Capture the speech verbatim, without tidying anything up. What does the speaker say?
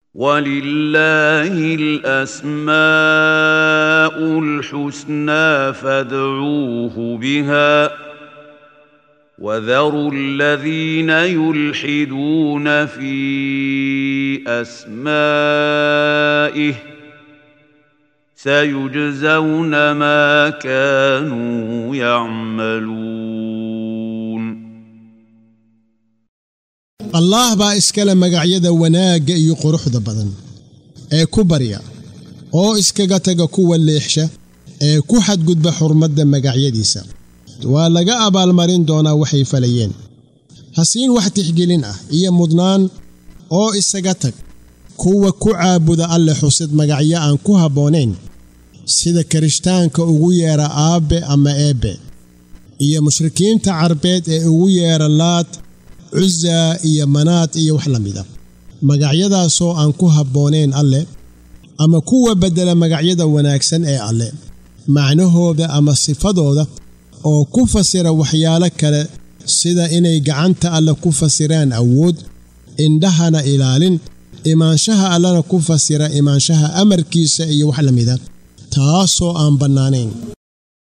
ولله الأسماء الحسنى فادعوه بها وذروا الذين يلحدون في أسمائه سيجزون ما كانوا يعملون. الله با iskala magacyada wanaaga iyo quruxda badan ee ku barya oo iskaga taga kuwa leexsha ee ku xadgudba xurmada magacyadiisa waa laga abaalmarin doonaa waxay falayeen. hasiin wax tixgelin ah iyo mudnaan oo isaga tag kuwa ku caabuda alle xusid magacyo aan ku haboonayn sida kirishtaanka ugu yeera aabe ama eebe iyo mushrikiinta carbeed ee ugu yeera laat Uzza iyo Manaat iyo wax lamida magacyadaasoo aan ku haboonayn alle ama kuwa bedela magacyada wanaagsan ee alle macnahooda ama sifadooda oo ku fasira waxyaalo kale sida inay gacanta alle ku fasiraan awood indhahana ilaalin imaanshaha allana ku fasira imaanshaha amarkiisa iyo wax lamida taasoo aan banaanayn.